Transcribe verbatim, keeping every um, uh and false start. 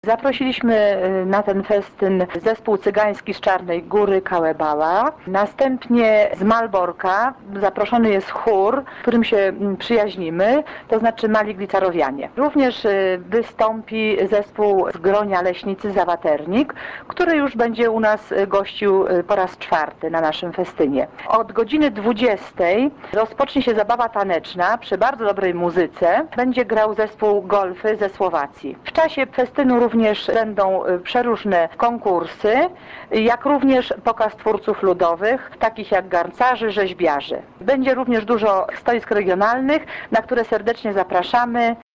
Zaprosiliśmy na ten festyn zespół cygański z Czarnej Góry Kałebała. Następnie z Malborka zaproszony jest chór, którym się przyjaźnimy, to znaczy Mali Glicarowianie. Również wystąpi zespół z Gronia Leśnicy Zawaternik, który już będzie u nas gościł po raz czwarty na naszym festynie. Od godziny dwudziestej rozpocznie się zabawa taneczna przy bardzo dobrej muzyce. Będzie grał zespół Golfy ze Słowacji. W czasie festynu również będą przeróżne konkursy, jak również pokaz twórców ludowych, takich jak garncarzy, rzeźbiarzy. Będzie również dużo stoisk regionalnych, na które serdecznie zapraszamy.